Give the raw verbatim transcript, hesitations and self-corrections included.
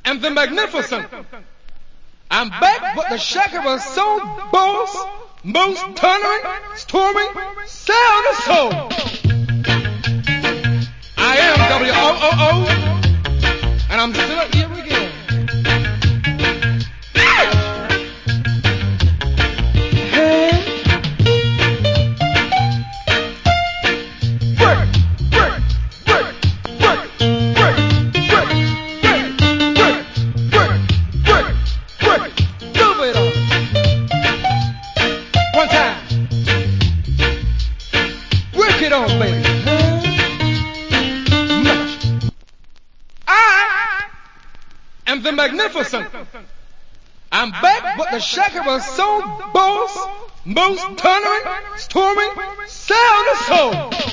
am the magnificent. I'm back, but the shaker was so boss, most thundering, storming, sound of soul. I am W O O O, and I'm still here again. The magnificent. I'm back, but the shaker was so boss, most thundering, storming, sound of soul.